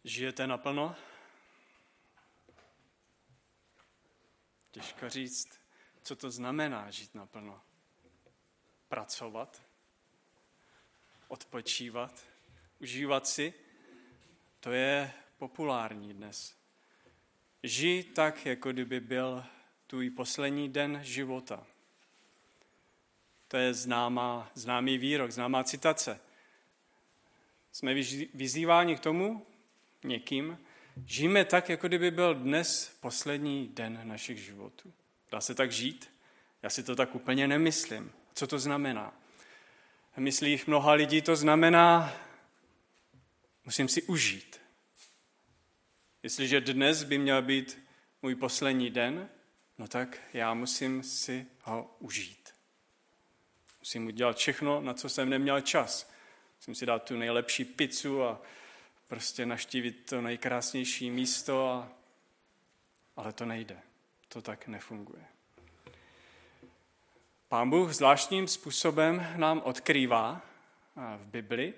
Žijete naplno? Těžko říct, co to znamená žít naplno. Pracovat, odpočívat, užívat si, to je populární dnes. Žij tak, jako kdyby byl tvůj poslední den života. To je známý výrok, známá citace. Jsme vyzýváni k tomu někým, žijeme tak, jako kdyby byl dnes poslední den našich životů. Dá se tak žít? Já si to tak úplně nemyslím. Co to znamená? V myslích mnoha lidí to znamená, musím si užít. Jestliže dnes by měl být můj poslední den, no tak já musím si ho užít. Musím udělat všechno, na co jsem neměl čas. Musím si dát tu nejlepší pizzu a prostě navštívit to nejkrásnější místo, ale to nejde. To tak nefunguje. Pán Bůh zvláštním způsobem nám odkrývá v Bibli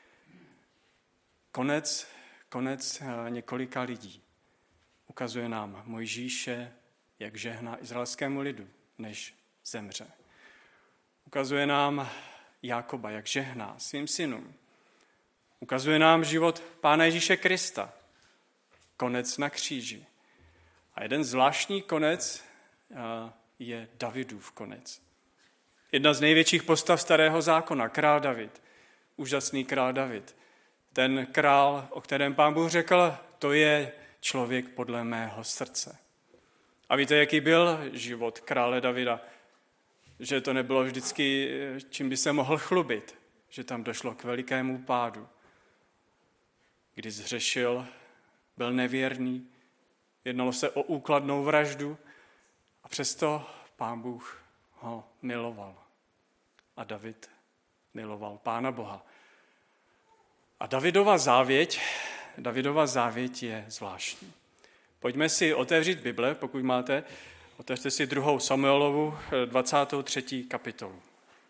konec několika lidí. Ukazuje nám Mojžíše, jak žehná izraelskému lidu, než zemře. Ukazuje nám Jákoba, jak žehná svým synům. Ukazuje nám život Pána Ježíše Krista. Konec na kříži. A jeden zvláštní konec je Davidův konec. Jedna z největších postav Starého zákona, král David. Úžasný král David. Ten král, o kterém Pán Bůh řekl, to je člověk podle mého srdce. A víte, jaký byl život krále Davida? Že to nebylo vždycky, čím by se mohl chlubit. Že tam došlo k velikému pádu. Kdy zhřešil, byl nevěrný, jednalo se o úkladnou vraždu a přesto Pán Bůh ho miloval. A David miloval Pána Boha. A Davidova závěť je zvláštní. Pojďme si otevřít Bible, pokud máte. Otevřte si 2. Samuelovu 23. kapitolu.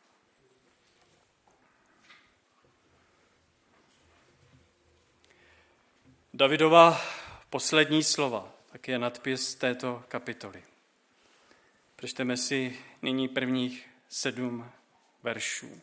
Davidova poslední slova, tak je nadpis této kapitoly. Přečteme si nyní prvních 7 veršů.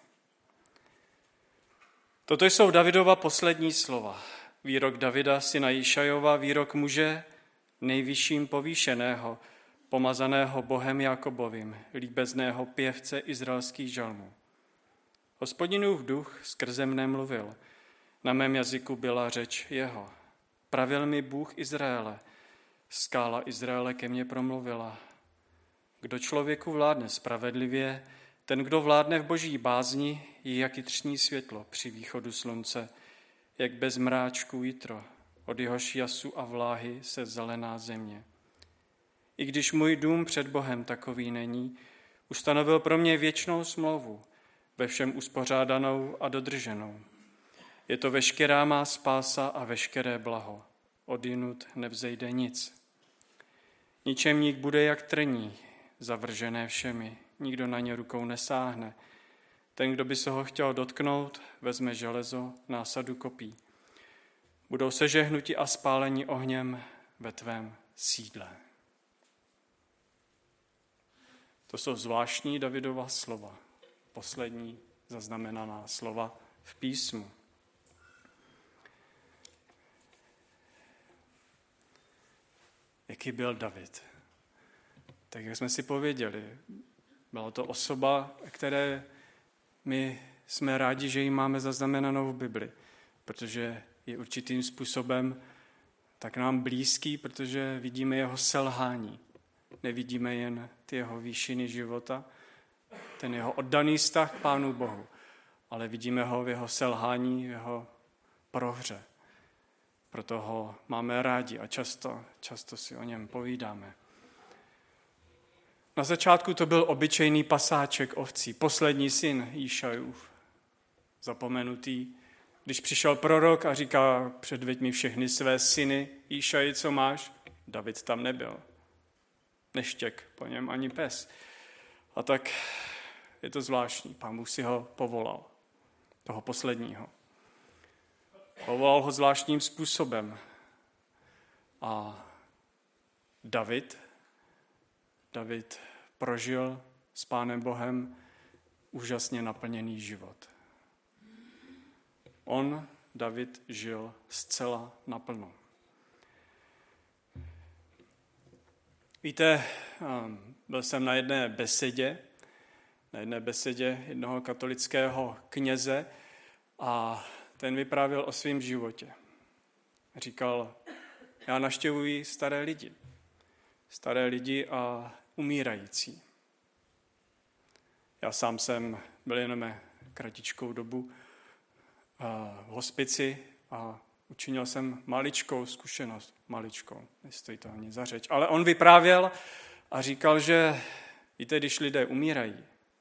Toto jsou Davidova poslední slova. Výrok Davida, syna Jišajova, výrok muže nejvyšším povýšeného, pomazaného Bohem Jakobovým, líbezného pěvce izraelských žalmů. Hospodinův duch skrze mne mluvil, na mém jazyku byla řeč jeho. Pravil mi Bůh Izraele, skála Izraele ke mně promluvila. Kdo člověku vládne spravedlivě, ten, kdo vládne v boží bázni, je jak jitřní světlo při východu slunce, jak bez mráčku jitro, od jehož jasu a vláhy se zelená země. I když můj dům před Bohem takový není, ustanovil pro mě věčnou smlouvu, ve všem uspořádanou a dodrženou. Je to veškerá má spása a veškeré blaho. Odjinud nevzejde nic. Ničemník bude jak trní, zavržené všemi. Nikdo na ně rukou nesáhne. Ten, kdo by se ho chtěl dotknout, vezme železo, násadu kopí. Budou sežehnuti a spáleni ohněm ve tvém sídle. To jsou zvláštní Davidova slova. Poslední zaznamenaná slova v písmu. Jaký byl David? Tak jak jsme si pověděli, byla to osoba, které my jsme rádi, že ji máme zaznamenanou v Bibli, protože je určitým způsobem tak nám blízký, protože vidíme jeho selhání. Nevidíme jen ty jeho výšiny života, ten jeho oddaný vztah k Pánu Bohu, ale vidíme ho v jeho selhání, v jeho prohře. Proto ho máme rádi a často si o něm povídáme. Na začátku to byl obyčejný pasáček ovcí, poslední syn Jíšajův, zapomenutý. Když přišel prorok a říká, předveď mi všechny své syny, Jíšaji, co máš? David tam nebyl. Neštěk po něm ani pes. A tak je to zvláštní. Pán Bůh si ho povolal, toho posledního. Povolal ho zvláštním způsobem. A David prožil s Pánem Bohem úžasně naplněný život. David, žil zcela naplno. Víte, byl jsem na jedné besedě jednoho katolického kněze a ten vyprávěl o svém životě. Říkal, já navštěvuji staré lidi a umírající. Já sám jsem byl jenom kratičkou dobu v hospici a učinil jsem maličkou zkušenost. Nestojí to ani za řeč. Ale on vyprávěl a říkal, že víte, když lidé umírají,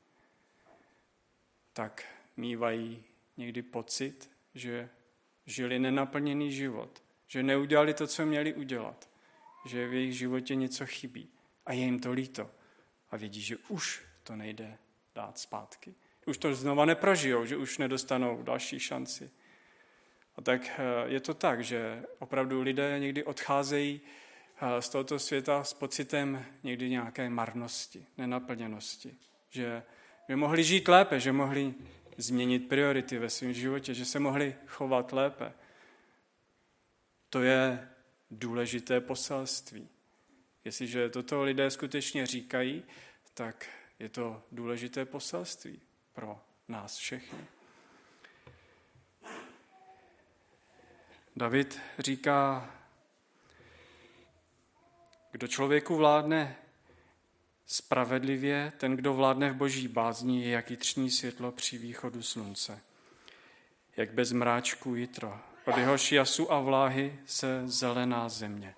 tak mívají někdy pocit, že žili nenaplněný život, že neudělali to, co měli udělat, že v jejich životě něco chybí a je jim to líto a vědí, že už to nejde dát zpátky. Už to znova neprožijou, že už nedostanou další šanci. A tak je to tak, že opravdu lidé někdy odcházejí z tohoto světa s pocitem někdy nějaké marnosti, nenaplněnosti, že mohli žít lépe, že mohli změnit priority ve svém životě, že se mohli chovat lépe. To je důležité poselství. Jestliže toto lidé skutečně říkají, tak je to důležité poselství pro nás všechny. David říká, kdo člověku vládne spravedlivě, ten, kdo vládne v boží bázni, je jak jitřní světlo při východu slunce, jak bez mráčku jitro. Od jehož jasu a vláhy se zelená země.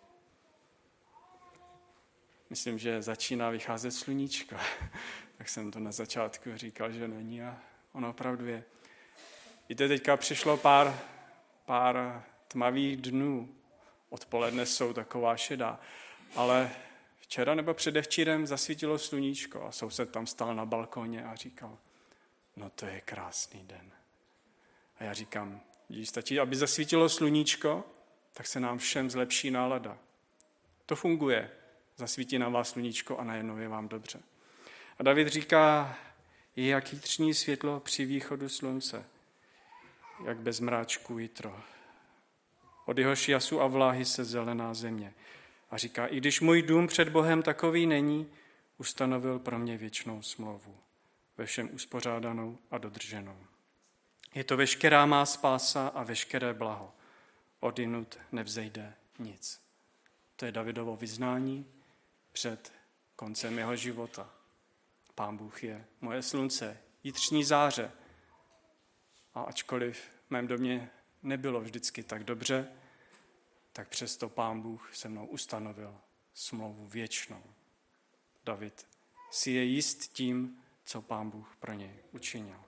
Myslím, že začíná vycházet sluníčko. Tak jsem to na začátku říkal, že není a ono opravdu je. Víte, teďka přišlo pár tmavých dnů. Odpoledne jsou taková šedá. Ale včera nebo předevčírem zasvítilo sluníčko a soused tam stál na balkoně a říkal, no to je krásný den. A já říkám, když stačí, aby zasvítilo sluníčko, tak se nám všem zlepší nálada. To funguje. Zasvítí na vás sluníčko a najednou je vám dobře. A David říká, je jak jitřní světlo při východu slunce, jak bez mráčku jitro. Od jehož jasu a vláhy se zelená země. A říká, i když můj dům před Bohem takový není, ustanovil pro mě věčnou smlouvu, ve všem uspořádanou a dodrženou. Je to veškerá má spása a veškeré blaho. Odinut nevzejde nic. To je Davidovo vyznání před koncem jeho života. Pán Bůh je moje slunce, jitřní záře. A ačkoliv v mém domě nebylo vždycky tak dobře, tak přesto Pán Bůh se mnou ustanovil smlouvu věčnou. David si je jist tím, co Pán Bůh pro něj učinil.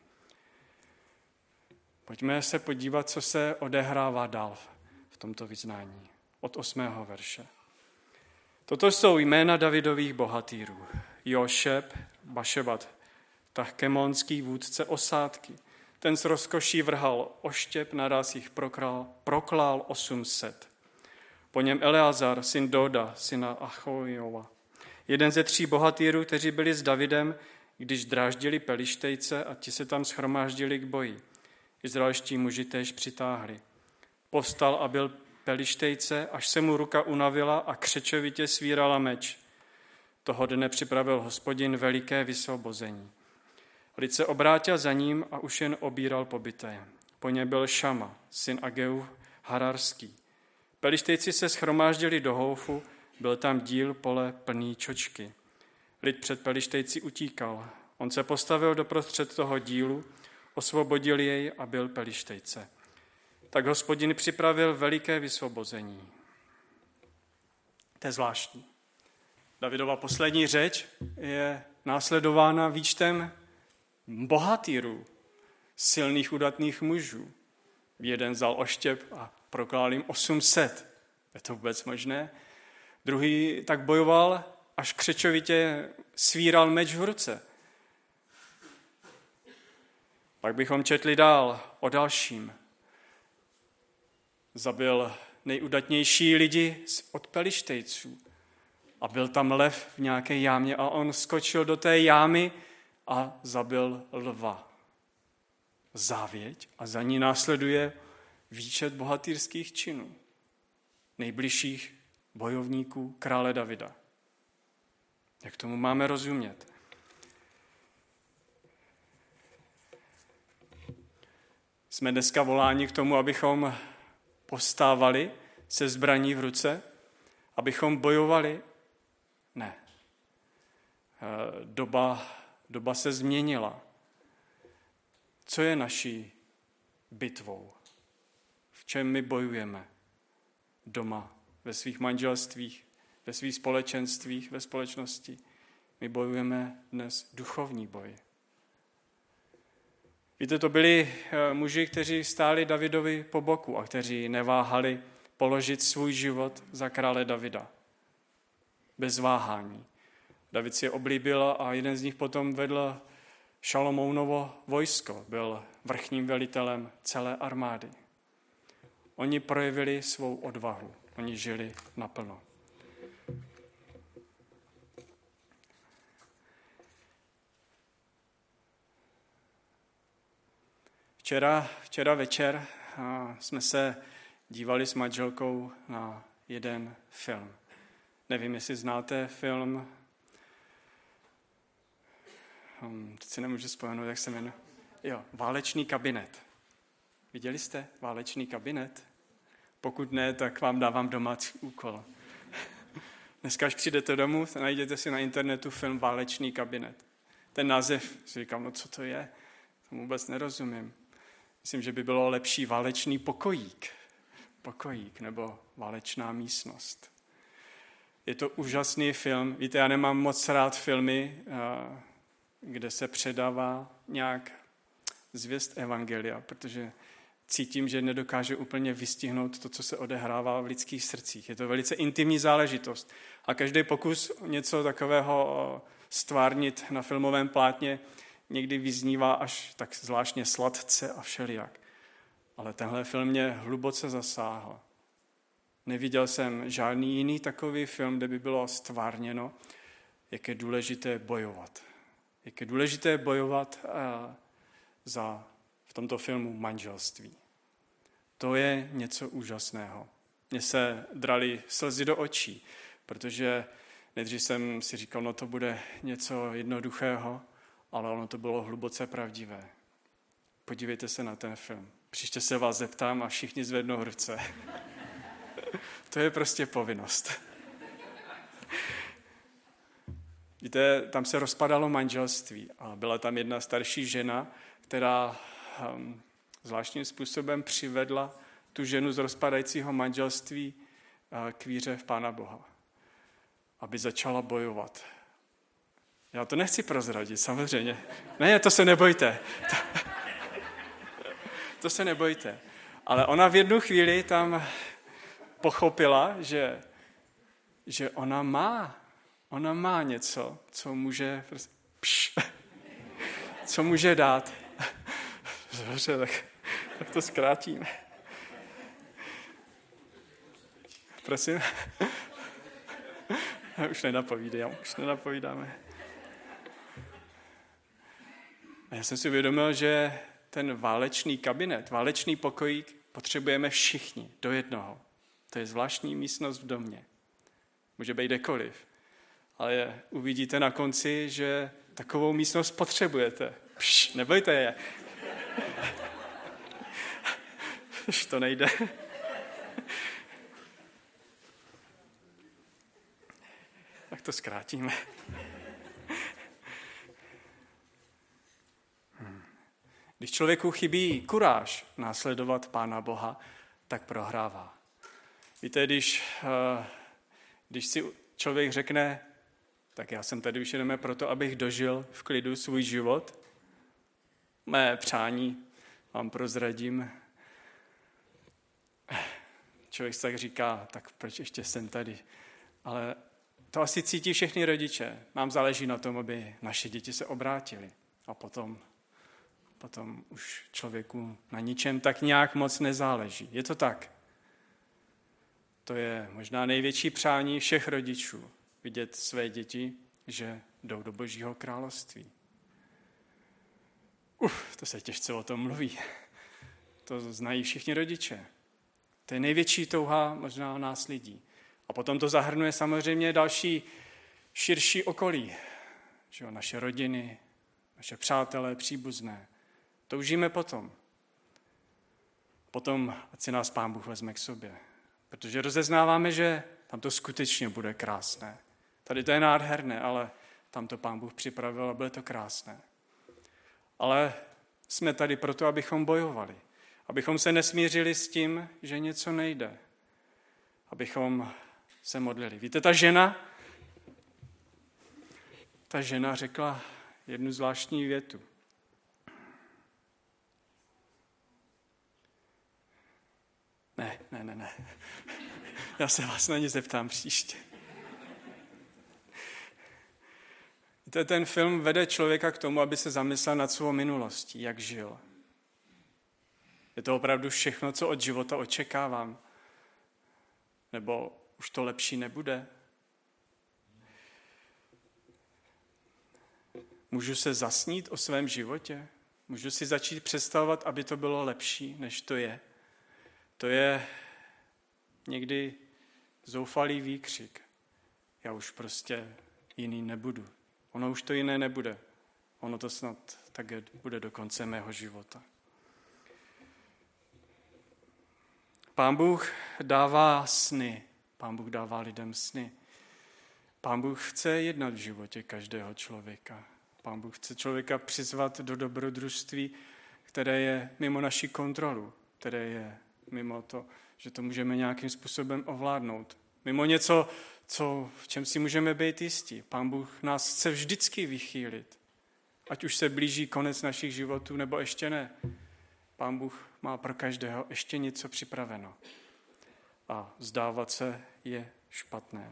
Pojďme se podívat, co se odehrává dál v tomto vyznání. Od 8. verše. Toto jsou jména Davidových bohatýrů. Jošeb, Bašebat, Tahkemonský vůdce osádky. Ten s rozkoší vrhal oštěp, naraz jich proklál 800. Po něm Eleazar, syn Doda, syna Achojova. Jeden ze 3 bohatýrů, kteří byli s Davidem, když dráždili Pelištejce a ti se tam shromáždili k boji. Izraelští muži též přitáhli. Povstal a byl Pelištejce, až se mu ruka unavila a křečovitě svírala meč. Toho dne připravil Hospodin veliké vysvobození. Lid se obrátil za ním a už jen obíral pobyté. Po něm byl Šama, syn Ageu Hararský. Pelištejci se shromáždili do Houfu, byl tam díl pole plný čočky. Lid před Pelištejci utíkal. On se postavil doprostřed toho dílu, osvobodil jej a byl Pelištejce. Tak Hospodin připravil veliké vysvobození. To je zvláštní. Davidova poslední řeč je následována výčtem bohatýrů, silných udatných mužů. Jeden vzal oštěp a proklál jim 800. Je to vůbec možné? Druhý tak bojoval, až křečovitě svíral meč v ruce. Pak bychom četli dál o dalším. zabil nejudatnější lidi od Pelištejců. A byl tam lev v nějaké jámě a on skočil do té jámy a zabil lva. Závěť a za ní následuje výčet bohatýrských činů nejbližších bojovníků krále Davida. Jak tomu máme rozumět? Jsme dneska voláni k tomu, abychom povstávali se zbraní v ruce, abychom bojovali? Ne. Doba se změnila. Co je naší bitvou? V čem my bojujeme? Doma, ve svých manželstvích, ve svých společenstvích, ve společnosti. My bojujeme dnes duchovní boj. Víte, to byli muži, kteří stáli Davidovi po boku a kteří neváhali položit svůj život za krále Davida. Bez váhání. David si je oblíbil a jeden z nich potom vedl Šalomounovo vojsko. Byl vrchním velitelem celé armády. Oni projevili svou odvahu. Oni žili naplno. Včera večer jsme se dívali s manželkou na jeden film. Nevím, jestli znáte film, teď si nemůžu vzpomenout, jak se jmenuje. Válečný kabinet. Viděli jste Válečný kabinet? Pokud ne, tak vám dávám domácí úkol. Dneska, až přijdete domů, najděte si na internetu film Válečný kabinet. Ten název, si říkám, co to je? Tomu vůbec nerozumím. Myslím, že by bylo lepší Válečný pokojík nebo Válečná místnost. Je to úžasný film. Víte, já nemám moc rád filmy, kde se předává nějak zvěst evangelia, protože cítím, že nedokáže úplně vystihnout to, co se odehrává v lidských srdcích. Je to velice intimní záležitost. A každý pokus něco takového stvárnit na filmovém plátně někdy vyznívá až tak zvláštně sladce a všelijak. Ale tenhle film mě hluboce zasáhl. Neviděl jsem žádný jiný takový film, kde by bylo stvárněno, jak je důležité bojovat. Jak je důležité bojovat za v tomto filmu manželství. To je něco úžasného. Mně se draly slzy do očí, protože nejdřív jsem si říkal, to bude něco jednoduchého, ale ono to bylo hluboce pravdivé. Podívejte se na ten film. Příště se vás zeptám a všichni zvednou ruce. To je prostě povinnost. Víte, tam se rozpadalo manželství a byla tam jedna starší žena, která zvláštním způsobem přivedla tu ženu z rozpadajícího manželství k víře v Pána Boha, aby začala bojovat. Já to nechci prozradit, samozřejmě. Ne, to se nebojte. To se nebojte. Ale ona v jednu chvíli tam pochopila, že ona má něco, co může co může dát. Dobře, tak to zkrátíme. Prosím. Už nenapovídáme. A já jsem si uvědomil, že ten válečný kabinet, válečný pokojík potřebujeme všichni do jednoho. To je zvláštní místnost v domě. Může být kdekoliv. Ale uvidíte na konci, že takovou místnost potřebujete. Nebojte je. Už to nejde. Tak to zkrátíme. Když člověku chybí kuráž následovat Pána Boha, tak prohrává. Víte, když si člověk řekne, tak já jsem tady už jenom proto, abych dožil v klidu svůj život, mé přání vám prozradím. Člověk si tak říká, tak proč ještě jsem tady? Ale to asi cítí všechny rodiče. Nám záleží na tom, aby naše děti se obrátily. A potom už člověku na ničem tak nějak moc nezáleží. Je to tak? To je možná největší přání všech rodičů, vidět své děti, že jdou do Božího království. To se těžce o tom mluví. To znají všichni rodiče. To je největší touha možná nás lidí. A potom to zahrnuje samozřejmě další širší okolí. Že jo, naše rodiny, naše přátelé, příbuzné. Toužíme potom. Potom, ať si nás Pán Bůh vezme k sobě. Protože rozeznáváme, že tam to skutečně bude krásné. Tady to je nádherné, ale tam to Pán Bůh připravil a bude to krásné. Ale jsme tady proto, abychom bojovali. Abychom se nesmířili s tím, že něco nejde. Abychom se modlili. Víte, ta žena řekla jednu zvláštní větu. Ne. Já se vás na ně zeptám příště. Víte, ten film vede člověka k tomu, aby se zamyslel nad svou minulostí, jak žil. Je to opravdu všechno, co od života očekávám? Nebo už to lepší nebude? Můžu se zasnít o svém životě? Můžu si začít představovat, aby to bylo lepší, než to je? To je někdy zoufalý výkřik. Já už prostě jiný nebudu. Ono už to jiné nebude. Ono to snad tak bude do konce mého života. Pán Bůh dává sny. Pán Bůh dává lidem sny. Pán Bůh chce jednat v životě každého člověka. Pán Bůh chce člověka přizvat do dobrodružství, které je mimo naši kontrolu, které je mimo to, že to můžeme nějakým způsobem ovládnout. Mimo něco, v čem si můžeme být jistí. Pán Bůh nás chce vždycky vychýlit. Ať už se blíží konec našich životů, nebo ještě ne. Pán Bůh má pro každého ještě něco připraveno. A vzdávat se je špatné.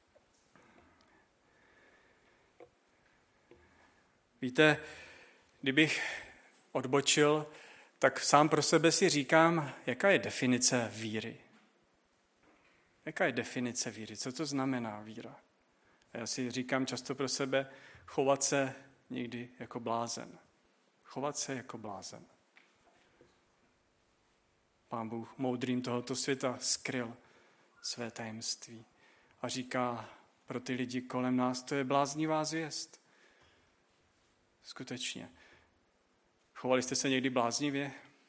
Víte, kdybych odbočil, tak sám pro sebe si říkám, jaká je definice víry. Jaká je definice víry? Co to znamená víra? A já si říkám často pro sebe, chovat se někdy jako blázen. Chovat se jako blázen. Pán Bůh moudrým tohoto světa skryl své tajemství a říká pro ty lidi kolem nás, to je bláznivá zvěst. Skutečně. Chovali jste se někdy bláznivě?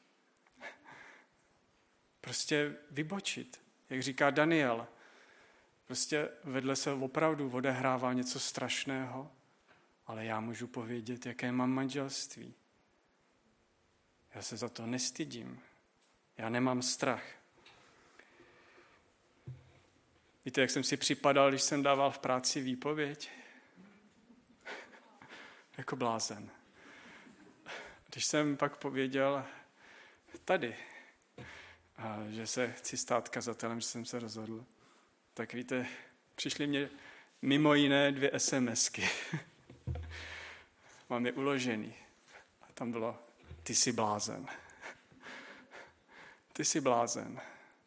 Prostě vybočit, jak říká Daniel. Prostě vedle se opravdu odehrává něco strašného, ale já můžu povědět, jaké mám manželství. Já se za to nestydím. Já nemám strach. Víte, jak jsem si připadal, když jsem dával v práci výpověď? Jako blázen. Když jsem pak pověděl tady, že se chci stát kazatelem, že jsem se rozhodl, tak víte, přišly mě mimo jiné 2 SMSky. Mám je uložený. A tam bylo, ty jsi blázen. Ty jsi blázen.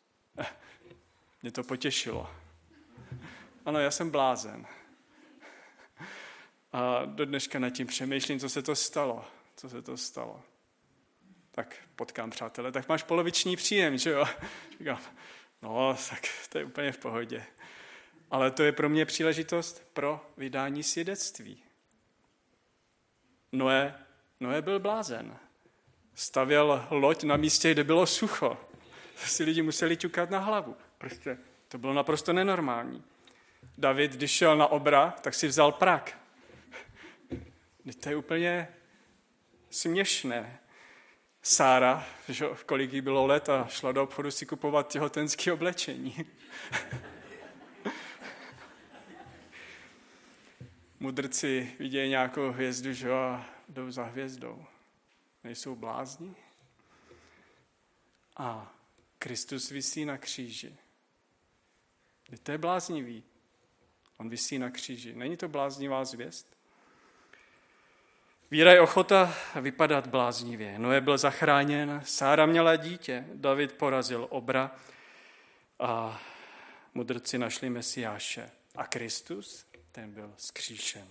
Mě to potěšilo. Ano, já jsem blázen. A do dneška nad tím přemýšlím, co se to stalo. Tak potkám přátelé, tak máš poloviční příjem, že jo? Říkám, no, tak to je úplně v pohodě. Ale to je pro mě příležitost pro vydání svědectví. Noé byl blázen. Stavěl loď na místě, kde bylo sucho. Si lidi museli ťukat na hlavu. Prostě to bylo naprosto nenormální. David, když šel na obra, tak si vzal prak. To je úplně směšné. Sára, že kolik jí bylo let a šla do obchodu si kupovat těhotenské oblečení. Mudrci vidějí nějakou hvězdu, že a jdou za hvězdou. Nejsou blázni. A Kristus visí na kříži. To je bláznivý. On visí na kříži. Není to bláznivá zvěst? Víra je ochota vypadat bláznivě. Noé byl zachráněn, Sára měla dítě, David porazil obra a mudrci našli Mesiáše a Kristus, ten byl zkříšen.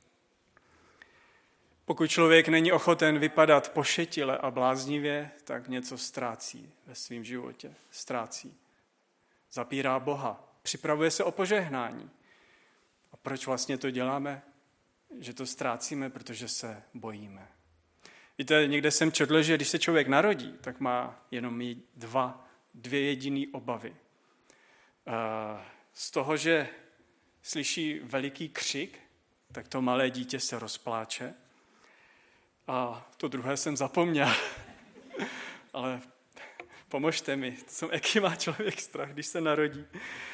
Pokud člověk není ochoten vypadat pošetile a bláznivě, tak něco ztrácí ve svém životě. Ztrácí. Zapírá Boha. Připravuje se o požehnání. A proč vlastně to děláme? Že to ztrácíme, protože se bojíme. Víte, někde jsem četl, že když se člověk narodí, tak má jenom dvě jediné obavy. Z toho, že slyší veliký křik, tak to malé dítě se rozpláče. A to druhé jsem zapomněl. Ale pomožte mi, jaký má člověk strach, když se narodí.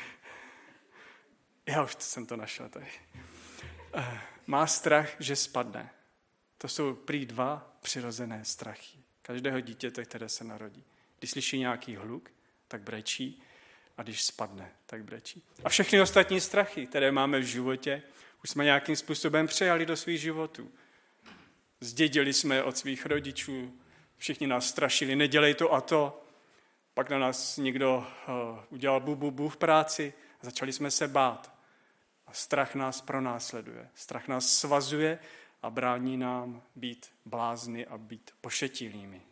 Já už jsem to našel tady. Má strach, že spadne. To jsou prý dva přirozené strachy. Každého dítěte, které se narodí. Když slyší nějaký hluk, tak brečí. A když spadne, tak brečí. A všechny ostatní strachy, které máme v životě, už jsme nějakým způsobem přejali do svých životů. Zdědili jsme od svých rodičů, všichni nás strašili, nedělej to a to. Pak na nás někdo udělal bu v práci a začali jsme se bát. A strach nás pronásleduje. Strach nás svazuje a brání nám být blázny a být pošetilými.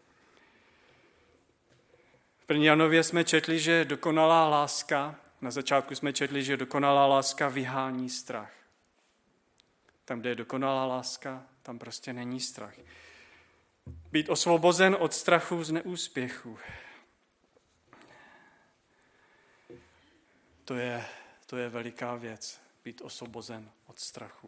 V 1. Janově jsme četli, že dokonalá láska, na začátku jsme četli, že dokonalá láska vyhání strach. Tam, kde je dokonalá láska, tam prostě není strach. Být osvobozen od strachu z neúspěchu. To je veliká věc, být osvobozen od strachu.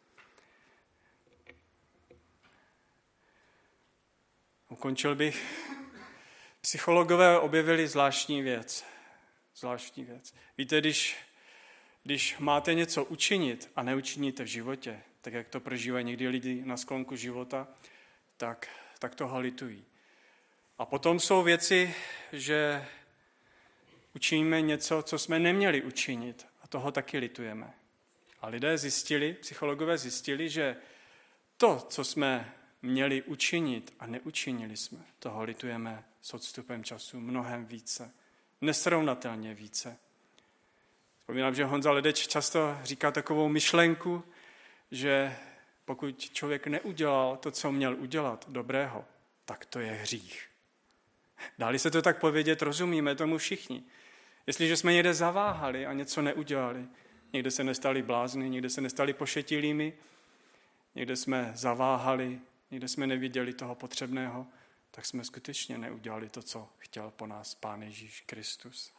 Ukončil bych. Psychologové objevili zvláštní věc. Víte, když máte něco učinit a neučiníte v životě, tak jak to prožívají někdy lidi na sklonku života, tak toho litují. A potom jsou věci, že učiníme něco, co jsme neměli učinit a toho taky litujeme. A psychologové zjistili, že to, co jsme měli učinit a neučinili jsme, toho litujeme s odstupem času mnohem více, nesrovnatelně více. Vzpomínám, že Honza Ledeč často říká takovou myšlenku, že pokud člověk neudělal to, co měl udělat dobrého, tak to je hřích. Dá-li se to tak povědět, rozumíme tomu všichni. Jestliže jsme někde zaváhali a něco neudělali, někde se nestali blázni, někde se nestali pošetilými, někde jsme zaváhali, někde jsme neviděli toho potřebného, tak jsme skutečně neudělali to, co chtěl po nás Pán Ježíš Kristus.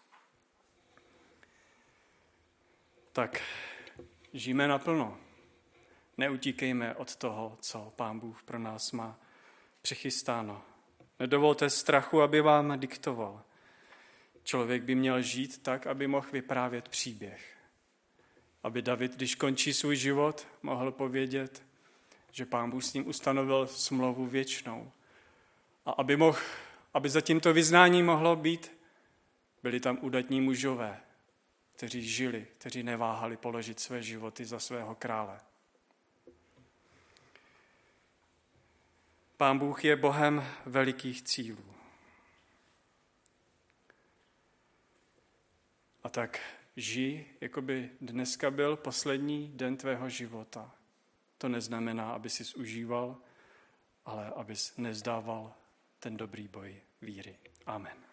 Tak žijeme naplno. Neutíkejme od toho, co Pán Bůh pro nás má přichystáno. Nedovolte strachu, aby vám diktoval. Člověk by měl žít tak, aby mohl vyprávět příběh. Aby David, když končí svůj život, mohl povědět, že Pán Bůh s ním ustanovil smlouvu věčnou. A aby za tímto vyznáním mohlo být, byli tam udatní mužové, kteří žili, kteří neváhali položit své životy za svého krále. Pán Bůh je Bohem velikých cílů. A tak žij, jako by dneska byl poslední den tvého života. To neznamená, aby jsi užíval, ale abys nezdával ten dobrý boj víry. Amen.